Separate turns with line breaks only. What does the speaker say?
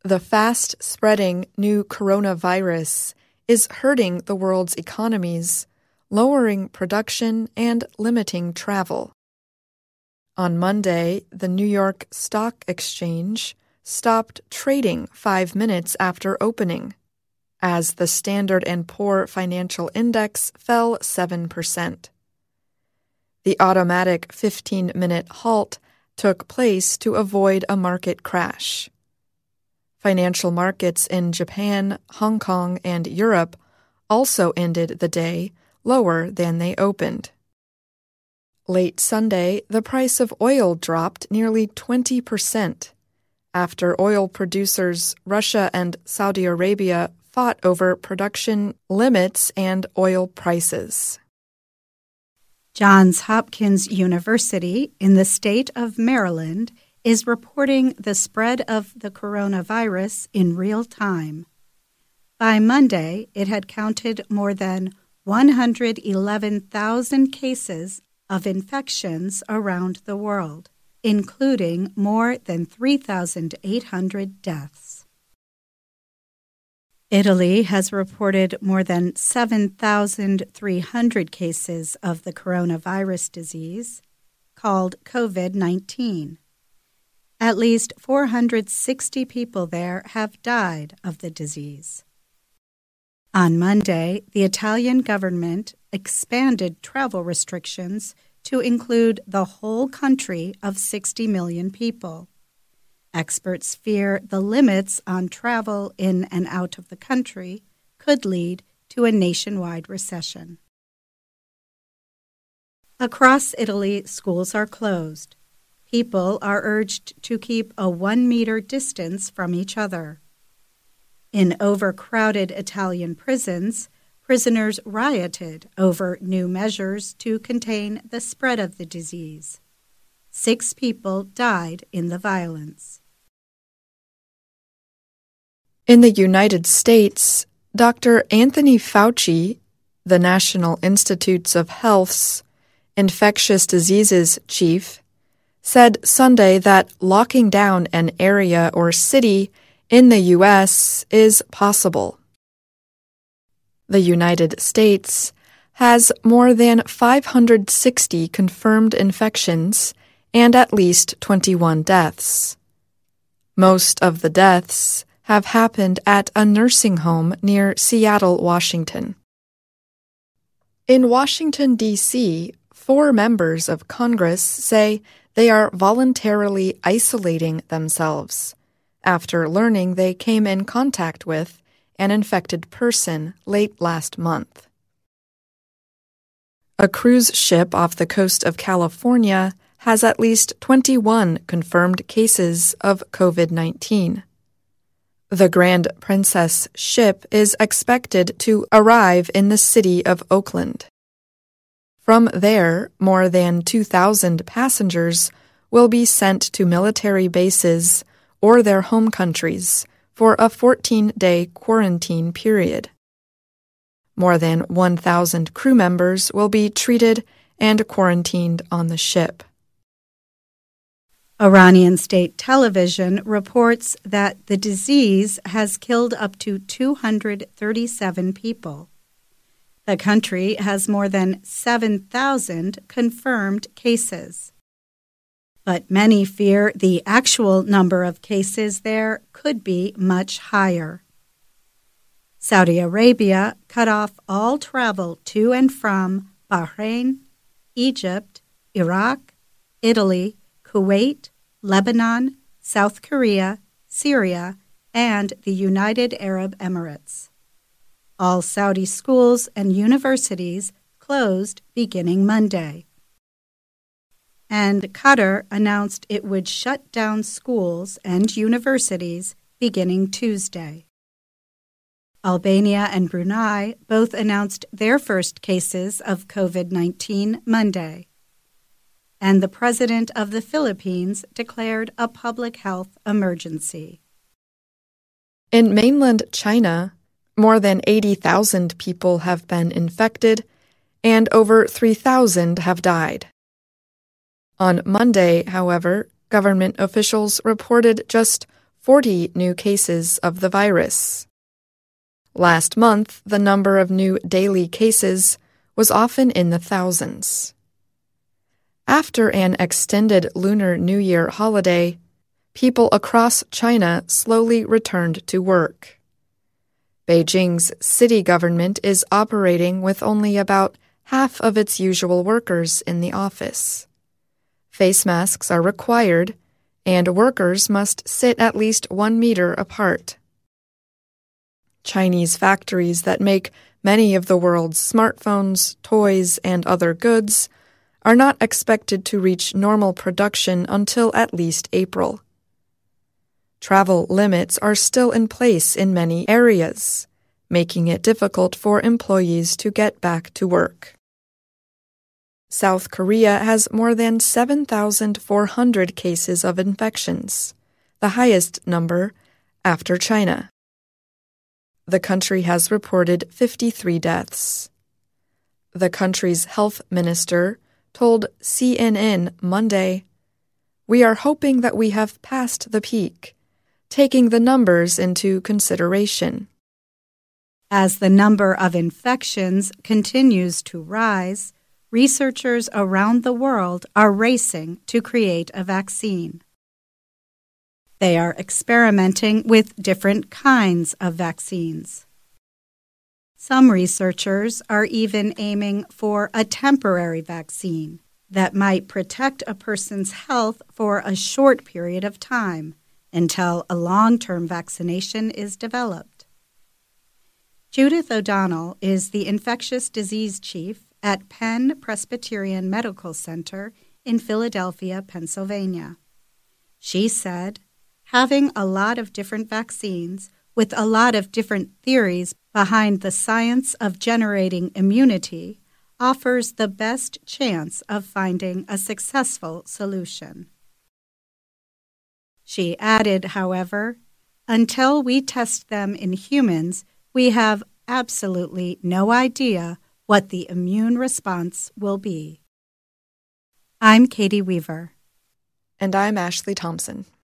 The fast-spreading new coronavirus is hurting the world's economies, lowering production and limiting travel. On Monday, the New York Stock Exchange stopped trading 5 minutes after opening, as the Standard & Poor Financial Index fell 7%. The automatic 15-minute halt took place to avoid a market crash. Financial markets in Japan, Hong Kong, and Europe also ended the day lower than they opened. Late Sunday, the price of oil dropped nearly 20% after oil producers Russia and Saudi Arabia fought over production limits and oil prices.
Johns Hopkins University in the state of Maryland is reporting the spread of the coronavirus in real time. By Monday, it had counted more than 111,000 cases of infections around the world, including more than 3,800 deaths. Italy has reported more than 7,300 cases of the coronavirus disease, called COVID-19. At least 460 people there have died of the disease. On Monday, the Italian government expanded travel restrictions to include the whole country of 60 million people. Experts fear the limits on travel in and out of the country could lead to a nationwide recession. Across Italy, schools are closed. People are urged to keep a 1-meter distance from each other. In overcrowded Italian prisons, prisoners rioted over new measures to contain the spread of the disease. 6 people died in the violence.
In the United States, Dr. Anthony Fauci, the National Institutes of Health's infectious diseases chief, said Sunday that locking down an area or city in the U.S. is possible. The United States has more than 560 confirmed infections and at least 21 deaths. Most of the deaths have happened at a nursing home near Seattle, Washington. In Washington, D.C., 4 members of Congress say they are voluntarily isolating themselves after learning they came in contact with an infected person late last month. A cruise ship off the coast of California has at least 21 confirmed cases of COVID-19. The Grand Princess ship is expected to arrive in the city of Oakland. From there, more than 2,000 passengers will be sent to military bases or their home countries for a 14-day quarantine period. More than 1,000 crew members will be treated and quarantined on the ship.
Iranian state television reports that the disease has killed up to 237 people. The country has more than 7,000 confirmed cases. But many fear the actual number of cases there could be much higher. Saudi Arabia cut off all travel to and from Bahrain, Egypt, Iraq, Italy, Kuwait, Lebanon, South Korea, Syria, and the United Arab Emirates. All Saudi schools and universities closed beginning Monday. And Qatar announced it would shut down schools and universities beginning Tuesday. Albania and Brunei both announced their first cases of COVID-19 Monday. And the president of the Philippines declared a public health emergency.
In mainland China, more than 80,000 people have been infected, and over 3,000 have died. On Monday, however, government officials reported just 40 new cases of the virus. Last month, the number of new daily cases was often in the thousands. After an extended Lunar New Year holiday, people across China slowly returned to work. Beijing's city government is operating with only about half of its usual workers in the office. Face masks are required, and workers must sit at least 1 meter apart. Chinese factories that make many of the world's smartphones, toys, and other goods are not expected to reach normal production until at least April. Travel limits are still in place in many areas, making it difficult for employees to get back to work. South Korea has more than 7,400 cases of infections, the highest number after China. The country has reported 53 deaths. The country's health minister told CNN Monday, "We are hoping that we have passed the peak, taking the numbers into consideration."
As the number of infections continues to rise, researchers around the world are racing to create a vaccine. They are experimenting with different kinds of vaccines. Some researchers are even aiming for a temporary vaccine that might protect a person's health for a short period of time until a long-term vaccination is developed. Judith O'Donnell is the infectious disease chief at Penn Presbyterian Medical Center in Philadelphia, Pennsylvania. She said, "Having a lot of different vaccines with a lot of different theories behind the science of generating immunity offers the best chance of finding a successful solution." She added, however, "Until we test them in humans, we have absolutely no idea what the immune response will be." I'm Katie Weaver.
And I'm Ashley Thompson.